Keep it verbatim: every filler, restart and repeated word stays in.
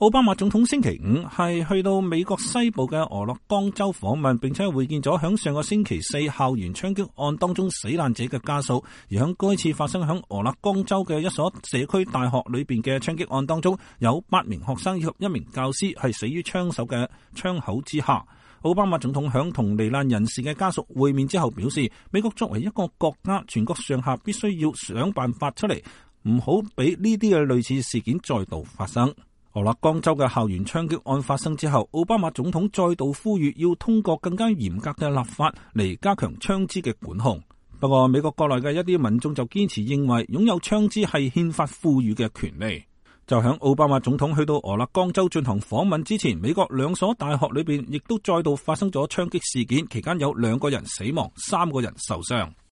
奧巴馬總統星期五係去到美國西部嘅俄勒岡州訪問，並且會見咗響上個星期四校園槍擊案當中死難者嘅家屬。而響該次發生響俄勒岡州嘅一所社區大學裏邊嘅槍擊案當中，有八名學生以及一名教師係死於槍手嘅槍口之下。奧巴馬總統響同罹難人士嘅家屬會面之後表示，美國作為一個國家，全國上下必須要想辦法出嚟，唔好俾呢啲嘅類似事件再度發生。俄勒岡州嘅校園槍擊案發生之後，奧巴馬總統再度呼籲要通過更加嚴格嘅立法嚟加強槍支嘅管控。不過，美國國內嘅一啲民眾就堅持認為擁有槍支係憲法賦予嘅權利。就響奧巴馬總統去到俄勒岡州進行訪問之前，美國兩所大學裏邊亦都再度發生咗槍擊事件，期間有兩個人死亡，三個人受傷。